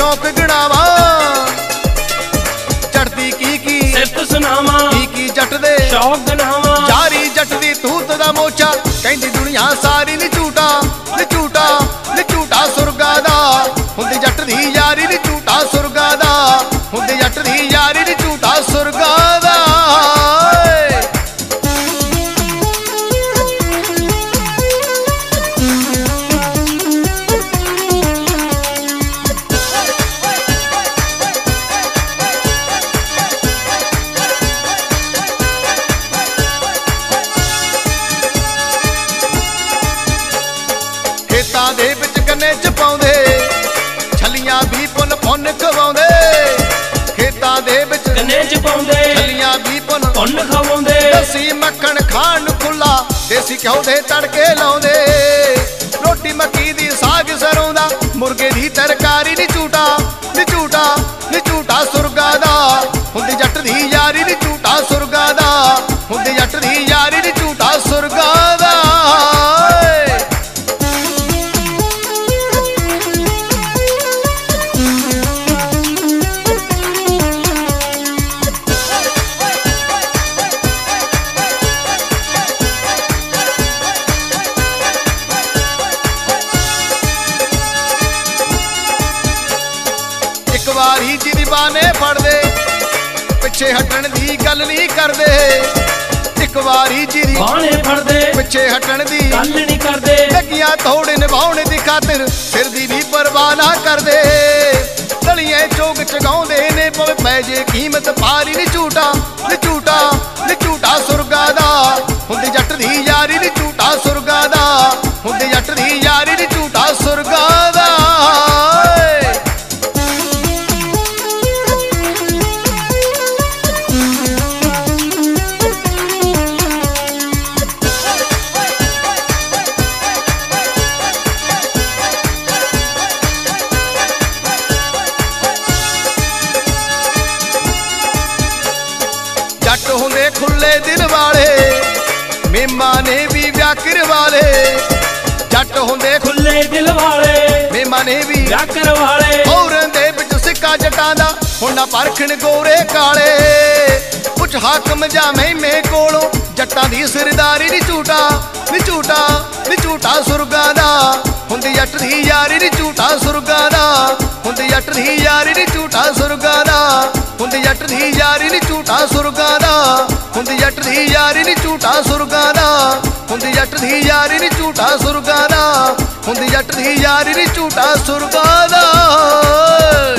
शौक गिणावा चढ़दी की सिफत सुनावा की जट दे शौक गिणावा यारी जट दी तूत दा मोचा कहंदी दुनिया सारी नी झूठा नी झूठा नी झूठा सुरगा दा हुंदी जट दी यारी नी झूठा सुरगा दा हुंदी जट दी यारी नी झूठा सुरगा दा खेतां दे विच गन्ने च पाउंदे छलियां भी पुन पुन खवाउंदे खेतां दे विच गन्ने च पाउंदे छलियां भी पुन पुन खवाउंदे देसी मक्खण खाण खुला देसी घ्यो दे तड़के लाउंदे रोटी मक्की दी साग सरों दा मुर्गे दी तरकारी नी झूठा नी झूठा नी झूठा सुरगा दा हुंदी जट दी यारी नी झूठा सुरगा दा हुंदी जट दी यारी नी झूठा सुरगा दा वारी जी दीवाने फड़ दे पिछे हटन दी गल नहीं करदे एक वारी जी दीवाने फड़ दे पिछे हटन दी गल नहीं करदे लगियां थोड़े निभाउण दी खातिर सिर दी भी परवाह ना करदे तलियां चोग चगाउंदे ने पवे पै जे कीमत पारी नी झूठा नी झूठा नी झूठा सुरगा दा हुंदी जट दी यारी नी झूठा सुरगा दा हुंदी जट दी यारी नी झूठा सुरगा दा जट हुंदे खुले दिल वाले मेहमाने भी व्याकर वाले जट हुंदे खुले दिल वाले मेहमाने भी व्याकर वाले औरां दे विच सिक्का जटां दा हुण परखण गोरे काले कुछ हाकम जा महिमे कोलों जटां दी सरदारी नी झूठा नी झूठा नी झूठा सुरगा दा हुंदी जट दी यारी नी झूठा सुरगा दा हुंदी जट दी यारी नी झूठा सुरगा दा हुंदी जट दी यारी नी झूठा सुरगा दा हुंदी जट दी यारी नी झूठा सुरगा दा हुंदी जट दी यारी नी झूठा सुरगा दा हुंदी जट दी यारी नी झूठा सुरगा दा।